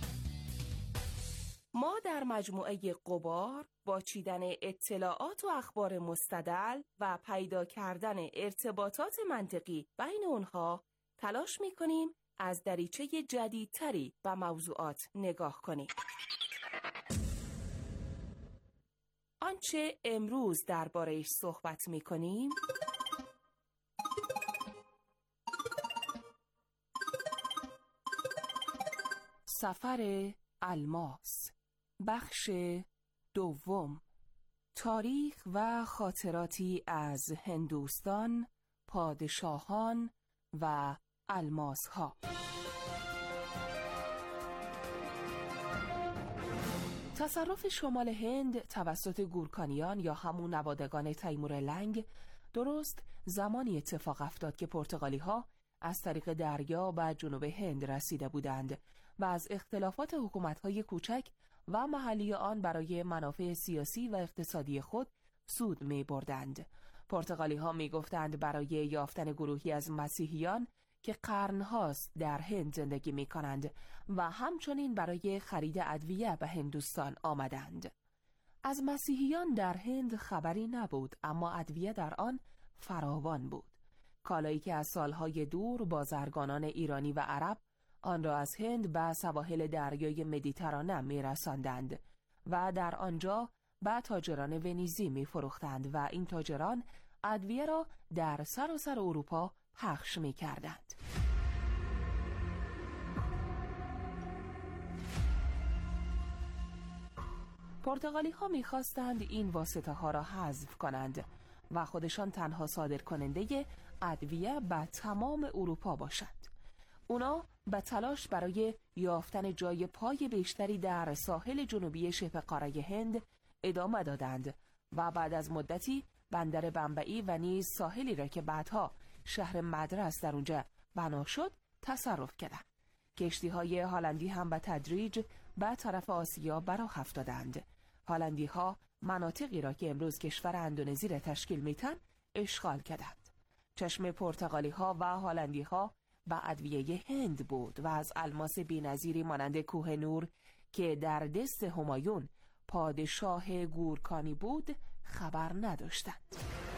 ما در مجموعه غبار با چیدن اطلاعات و اخبار مستدل و پیدا کردن ارتباطات منطقی بین اونها تلاش می‌کنیم از دریچه جدیدتری به موضوعات نگاه کنیم. آنچه امروز درباره‌اش صحبت می‌کنیم سفر الماس، بخش دوم، تاریخ و خاطراتی از هندوستان، پادشاهان و الماس‌ها. تصرف شمال هند توسط گورکانیان یا همون نوادگان تیمور لنگ درست زمانی اتفاق افتاد که پرتغالی‌ها از طریق دریا به جنوب هند رسیده بودند و از اختلافات حکومت‌های کوچک و محلی آن برای منافع سیاسی و اقتصادی خود سود می‌بردند. پرتغالی‌ها می‌گفتند برای یافتن گروهی از مسیحیان که قرن‌هاست در هند زندگی می‌کنند و همچنین برای خرید ادویه به هندوستان آمدند. از مسیحیان در هند خبری نبود، اما ادویه در آن فراوان بود. کالایی که از سالهای دور بازرگانان ایرانی و عرب آن را از هند به سواحل دریای مدیترانه می‌رساندند و در آنجا به تاجران ونیزی می‌فروختند و این تاجران ادویه را در سراسر اروپا پخش می‌کردند. پرتغالی‌ها می‌خواستند این واسطه ها را حذف کنند و خودشان تنها صادر کننده ادویه به تمام اروپا باشند. اونا به تلاش برای یافتن جای پای بیشتری در ساحل جنوبی شبه قاره هند ادامه دادند و بعد از مدتی بندر بمبئی و نیز ساحلی را که بعدها شهر مدرس در اونجا بنا شد تصرف کردند. کشتی‌های هلندی هم به تدریج به طرف آسیا براه افتادند. هلندی‌ها مناطقی را که امروز کشور اندونزی را تشکیل میدن اشغال کردند. چشم پرتغالی‌ها و هلندی‌ها به ادویه هند بود و از الماس بی‌نظیری مانند کوه نور که در دست همایون پادشاه گورکانی بود خبر نداشتند.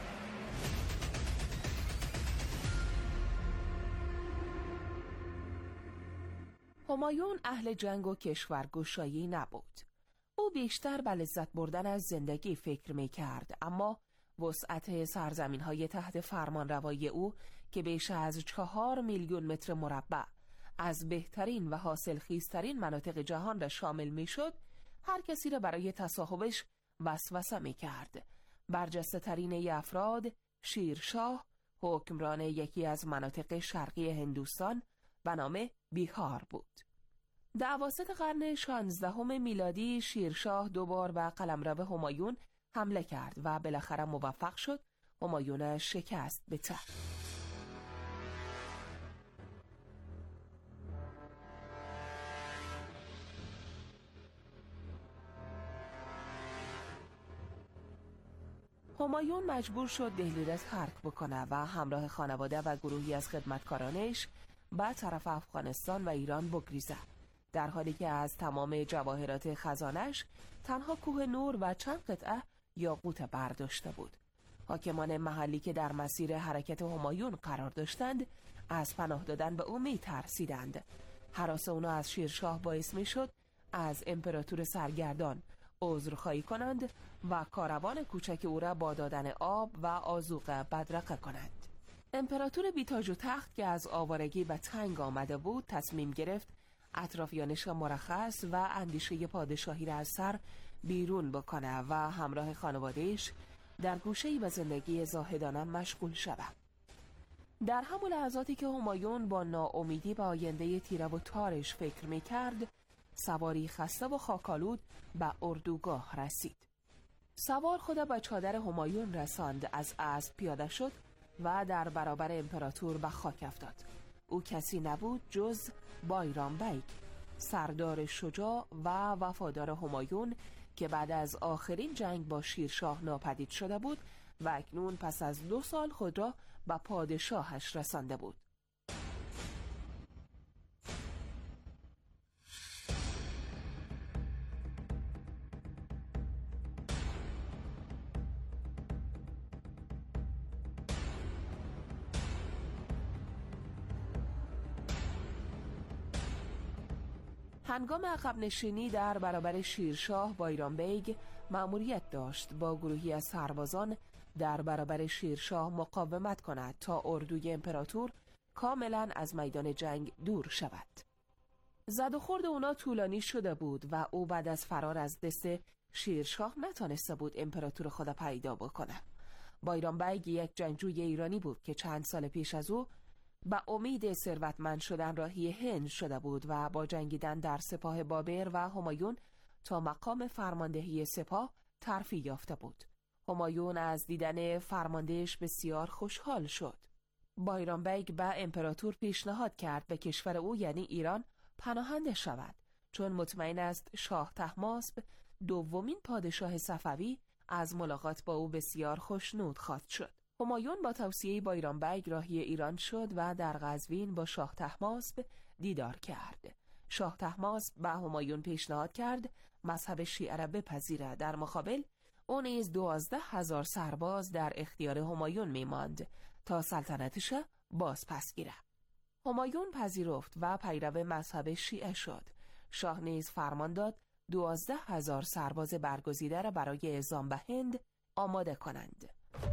همایون اهل جنگ و کشورگشایی نبود. او بیشتر به لذت بردن از زندگی فکر می کرد، اما وسعت سرزمین‌های تحت فرمانروایی او که بیش از 4 میلیون متر مربع از بهترین و حاصلخیزترین مناطق جهان را شامل میشد، هر کسی را برای تصاحبش وسوسه میکرد. برجسته ترین افراد شیرشاه، حکمران یکی از مناطق شرقی هندوستان به نام بیهار بود. در اواسط قرن 16 میلادی شیرشاه دوبار به قلمرو همایون حمله کرد و بالاخره موفق شد همایون شکست بده. همایون مجبور شد دهلی را ترک بکنه و همراه خانواده و گروهی از خدمتکارانش به طرف افغانستان و ایران بگریزه، در حالی که از تمام جواهرات خزانش تنها کوه نور و چند قطعه یاقوت برداشته بود. حاکمان محلی که در مسیر حرکت همایون قرار داشتند از پناه دادن به او می‌ترسیدند. هراس اونها از شیرشاه باعث می‌شد از امپراتور سرگردان عذرخواهی کنند و کاروان کوچک او را با دادن آب و آذوقه بدرقه کنند. امپراتور بی‌تاج و تخت که از آوارگی به تنگ آمده بود تصمیم گرفت اطرافیانش مرخص و اندیشه پادشاهی را از سر بیرون بکنه و همراه خانوادهش در گوشه‌ای به زندگی زاهدانه مشغول شود. در همون لحظاتی که همایون با ناامیدی به آینده تیره و تارش فکر می‌کرد، سواری خسته و خاکالود به اردوگاه رسید. سوار خود به چادر همایون رساند، از اسب پیاده شد و در برابر امپراتور به خاک افتاد. او کسی نبود جز بایرام بیگ، سردار شجاع و وفادار همایون که بعد از آخرین جنگ با شیرشاه ناپدید شده بود و اکنون پس از 2 سال خود را به پادشاهش رسانده بود. هنگام عقب نشینی در برابر شیرشاه، بایرام بیگ مأموریت داشت با گروهی از سربازان در برابر شیرشاه مقاومت کند تا اردوی امپراتور کاملا از میدان جنگ دور شود. زد و خورد اونا طولانی شده بود و او بعد از فرار از دست شیرشاه نتانسته بود امپراتور خود پیدا بکنه. بایرام بیگ یک جنگجوی ایرانی بود که چند سال پیش از او با امید ثروتمند شدن راهی هند شده بود و با جنگیدن در سپاه بابر و همایون تا مقام فرماندهی سپاه ترفیع یافته بود. همایون از دیدن فرماندهش بسیار خوشحال شد. بایرام بیگ به امپراتور پیشنهاد کرد به کشور او یعنی ایران پناهنده شود، چون مطمئن است شاه طهماسب دومین پادشاه صفوی از ملاقات با او بسیار خوشنود خواهد شد. همایون با توصیه بایرام بیگ راهی ایران شد و در قزوین با شاه طهماسب دیدار کرد. شاه طهماسب به همایون پیشنهاد کرد مذهب شیعه را بپذیرد. در مقابل او نیز 12,000 سرباز در اختیار همایون میماند تا سلطنتش باز پس گیره. همایون پذیرفت و پیرو مذهب شیعه شد. شاه نیز فرمان داد 12,000 سرباز برگزیده را برای اعزام به هند آماده کنند.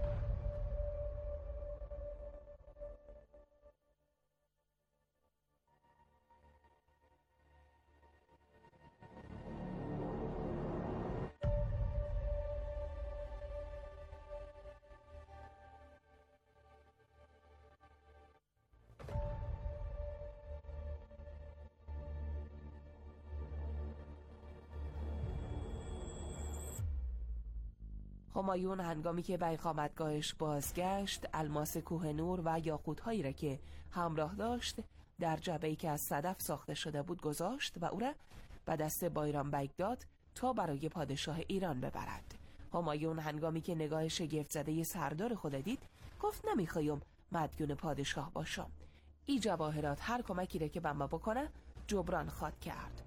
همایون هنگامی که به اقامتگاهش بازگشت، الماس کوه نور و یاقوت‌هایی را که همراه داشت در جعبه‌ای که از صدف ساخته شده بود گذاشت و او را به دست بایرام بیگ داد تا برای پادشاه ایران ببرد. همایون هنگامی که نگاه شگفت‌زده سردار خود دید گفت نمیخوایم مدیون پادشاه باشم. این جواهرات هر کمکی را که به ما بکنه جبران خواد کرد.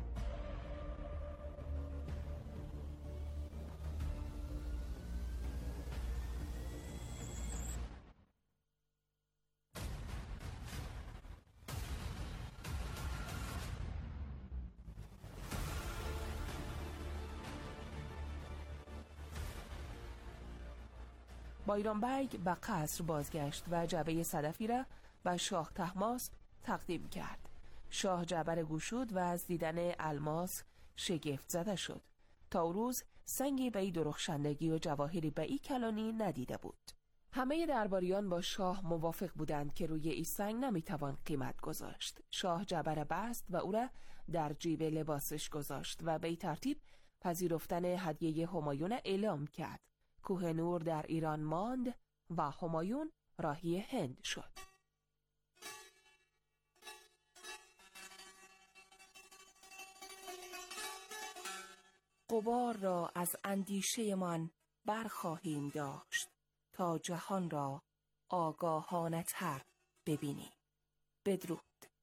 بایرام بیگ به قصر بازگشت و جعبه صدفی را به شاه طهماسب تقدیم کرد. شاه جعبه را گشود و از دیدن الماس شگفت زده شد. تا روز سنگی به این درخشندگی و جواهری به این کلانی ندیده بود. همه درباریان با شاه موافق بودند که روی این سنگ نمیتوان قیمت گذاشت. شاه جبر بست و او را در جیب لباسش گذاشت و به این ترتیب پذیرفتن هدیه همایون اعلام کرد. کوهنور در ایران ماند و همایون راهی هند شد. غبار را از اندیشه من برخواهیم داشت تا جهان را آگاهانه تر ببینیم. بدرود.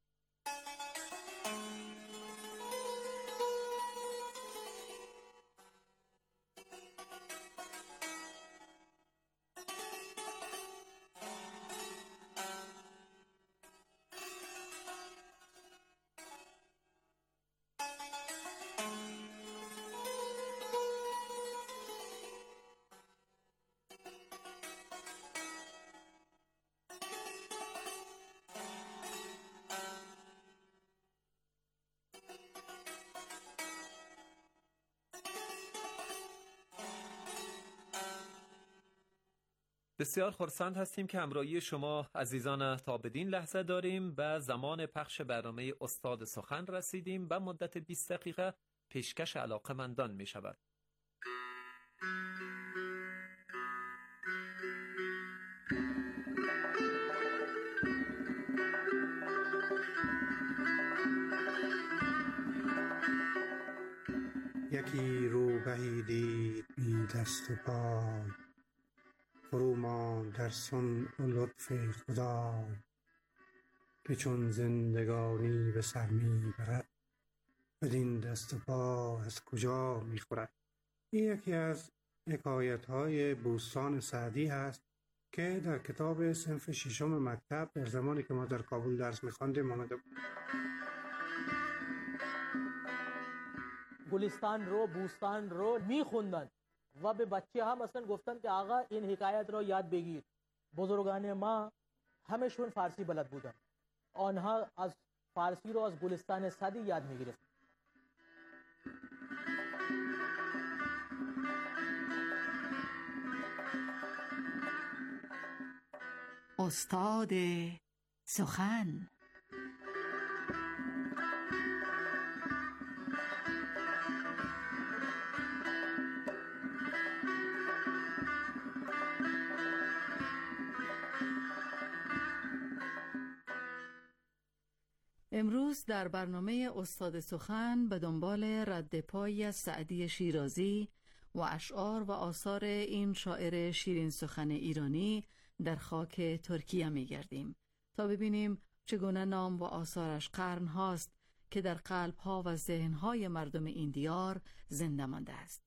بسیار خرسند هستیم که همراهی شما عزیزان تا بدین لحظه داریم و زمان پخش برنامه استاد سخن رسیدیم و مدت 20 دقیقه پیشکش علاقه‌مندان می شود. یکی روبهی دید بی دست و پای، فرومان در صنع و لطف خدای، که چون زندگانی به سر می برد، بدین دست و پا از کجا می خورد. این یکی از حکایت‌های بوستان سعدی هست که در کتاب صنف ششم مکتب در زمانی که ما در کابل درس می‌خواندیم آمده بود. گلستان رو، بوستان رو میخوندن و به بچه هم اصلا گفتن که آقا این حکایت رو یاد بگیر. بزرگان ما همشون فارسی بلد بودن، آنها از فارسی رو از گلستان سعدی یاد میگرفتن. استاد سخن. امروز در برنامه استاد سخن به دنبال رد پایی از سعدی شیرازی و اشعار و آثار این شاعر شیرین سخن ایرانی در خاک ترکیه می گردیم تا ببینیم چگونه نام و آثارش قرن هاست که در قلب ها و ذهن های مردم این دیار زنده مانده است.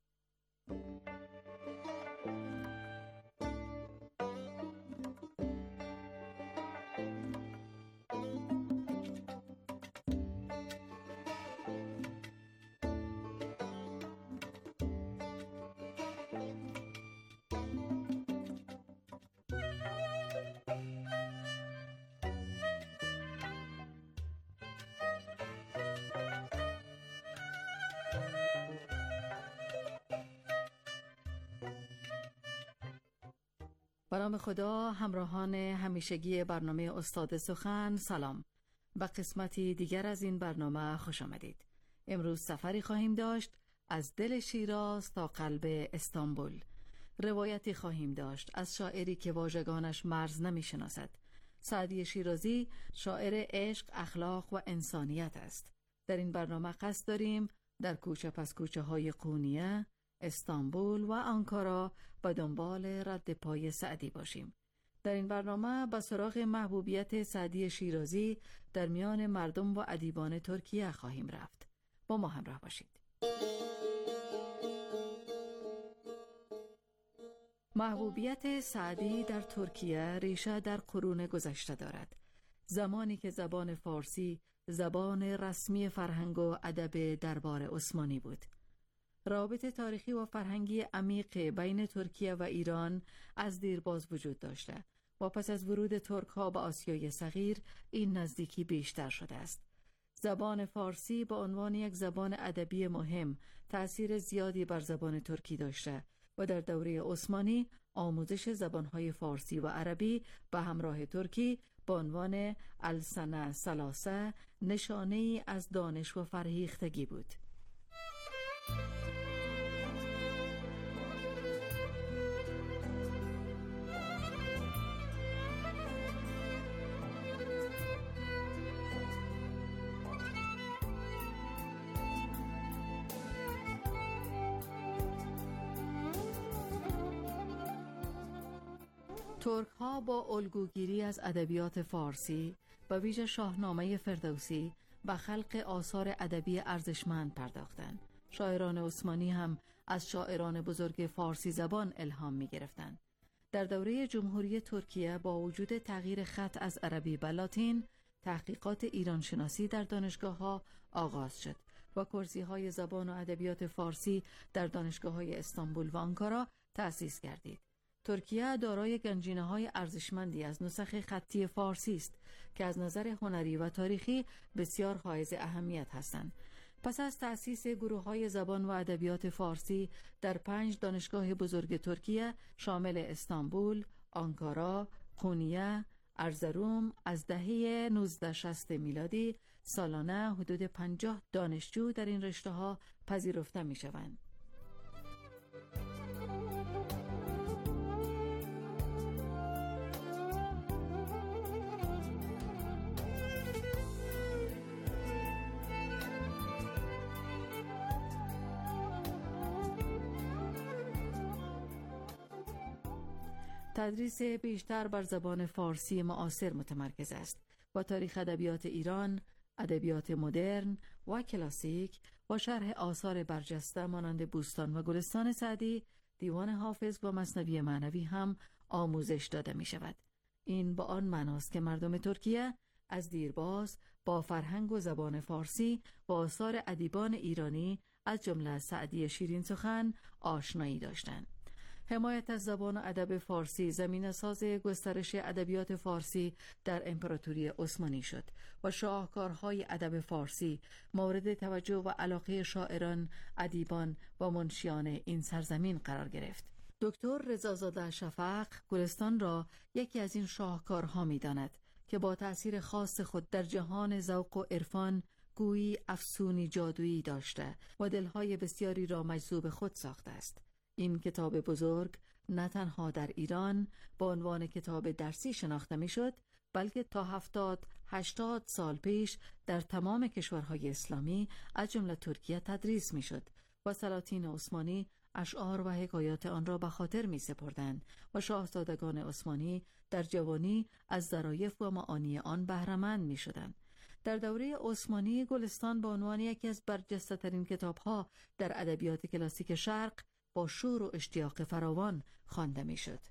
به نام خدا، همراهان همیشگی برنامه استاد سخن، سلام. به قسمتی دیگر از این برنامه خوش آمدید. امروز سفری خواهیم داشت از دل شیراز تا قلب استانبول. روایتی خواهیم داشت از شاعری که واژگانش مرز نمی شناسد. سعدی شیرازی شاعر عشق، اخلاق و انسانیت است. در این برنامه قصد داریم در کوچه پس کوچه های قونیه، استانبول و آنکارا به دنبال رد پای سعدی باشیم. در این برنامه به سراغ محبوبیت سعدی شیرازی در میان مردم و ادیبان ترکیه خواهیم رفت. با ما همراه باشید. محبوبیت سعدی در ترکیه ریشه در قرون گذشته دارد. زمانی که زبان فارسی زبان رسمی فرهنگ و ادب دربار عثمانی بود. رابط تاریخی و فرهنگی عمیق بین ترکیه و ایران از دیرباز وجود داشته و پس از ورود ترک ها به آسیای صغیر این نزدیکی بیشتر شده است. زبان فارسی به عنوان یک زبان ادبی مهم تأثیر زیادی بر زبان ترکی داشته و در دوره عثمانی آموزش زبانهای فارسی و عربی به همراه ترکی با عنوان السنه ثلاثه نشانه‌ای از دانش و فرهیختگی بود. ترک‌ها با الگوگیری از ادبیات فارسی و ویژه شاهنامه فردوسی و خلق آثار ادبی ارزشمند پرداختند. شاعران عثمانی هم از شاعران بزرگ فارسی زبان الهام می‌گرفتند. در دوره جمهوری ترکیه با وجود تغییر خط از عربی به لاتین، تحقیقات ایران شناسی در دانشگاه‌ها آغاز شد و کرسی‌های زبان و ادبیات فارسی در دانشگاه‌های استانبول و آنکارا تأسیس گردید. ترکیه دارای گنجینه‌های ارزشمندی از نسخ خطی فارسی است که از نظر هنری و تاریخی بسیار حائز اهمیت هستند. پس از تأسیس گروه‌های زبان و ادبیات فارسی در 5 دانشگاه بزرگ ترکیه شامل استانبول، آنکارا، قونیه، ارزروم، از دهه 1960 میلادی سالانه حدود 50 دانشجو در این رشته‌ها پذیرفته می‌شوند. تدریس بیشتر بر زبان فارسی معاصر متمرکز است و تاریخ ادبیات ایران، ادبیات مدرن و کلاسیک و شرح آثار برجسته مانند بوستان و گلستان سعدی، دیوان حافظ و مثنوی معنوی هم آموزش داده می شود. این با آن معناست که مردم ترکیه از دیرباز با فرهنگ و زبان فارسی و آثار ادیبان ایرانی از جمله سعدی شیرین سخن آشنایی داشتند. حمایت از زبان و ادب فارسی زمینه‌ساز گسترش ادبیات فارسی در امپراتوری عثمانی شد و شاهکارهای ادب فارسی مورد توجه و علاقه شاعران، ادیبان و منشیان این سرزمین قرار گرفت. دکتر رضازاده شفق گلستان را یکی از این شاهکارها می‌داند که با تأثیر خاص خود در جهان ذوق و عرفان گویی افسونی جادویی داشته و دلهای بسیاری را مجذوب خود ساخته است. این کتاب بزرگ نه تنها در ایران با عنوان کتاب درسی شناخته میشد، بلکه تا 70-80 سال پیش در تمام کشورهای اسلامی از جمله ترکیه تدریس میشد و سلاطین عثمانی اشعار و حکایات آن را به خاطر می سپردند و شاهزادگان عثمانی در جوانی از ظرایف و معانی آن بهره‌مند می شدند. در دوره عثمانی گلستان به عنوان یکی از برجسته ترین کتاب‌ها در ادبیات کلاسیک شرق با شور و اشتیاق فراوان خوانده میشد.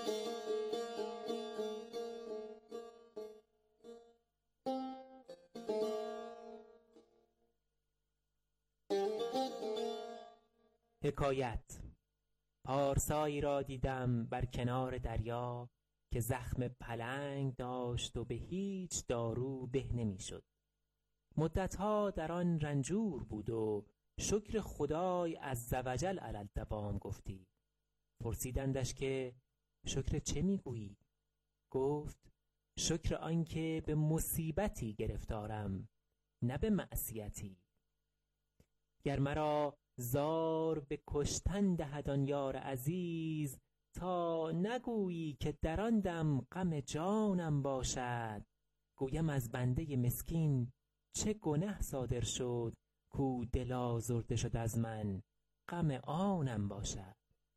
حکایت. پارسایی را دیدم بر کنار دریا که زخم پلنگ داشت و به هیچ دارو به نمیشد. مدتها در آن رنجور بود و شکر خدای عزوجل علی الدوام گفتی. پرسیدندش که شکر چه میگویی؟ گفت شکر آن که به مصیبتی گرفتارم نه به معصیتی. گر مرا زار به کشتن دهد آن یار عزیز، تا نگویی که در آن دم غم جانم باشد. گویم از بنده مسکین چه گنه صادر شد، کو دل آزرده شد از من غم آنم باشد.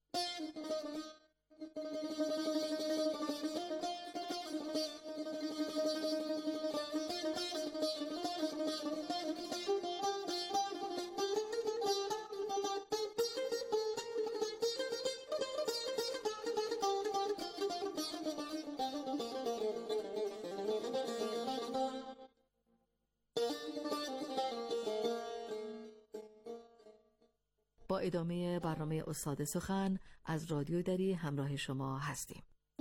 با ادامه برنامه استاد سخن از رادیو دری همراه شما هستیم.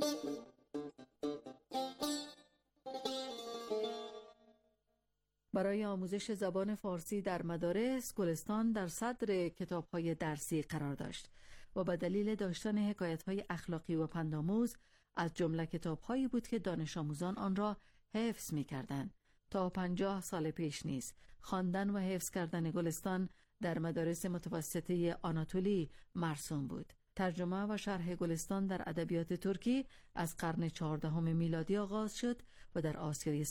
برای آموزش زبان فارسی در مدارس گلستان در صدر کتاب‌های درسی قرار داشت و به دلیل داشتن حکایت‌های اخلاقی و پندآموز از جمله کتاب‌هایی بود که دانش آموزان آن را حفظ می‌کردند. تا 50 سال پیش نیز خواندن و حفظ کردن گلستان در مدارس متوسطه آناتولی مرسوم بود. ترجمه و شرح گلستان در ادبیات ترکی از قرن 14 میلادی آغاز شد و در آسیای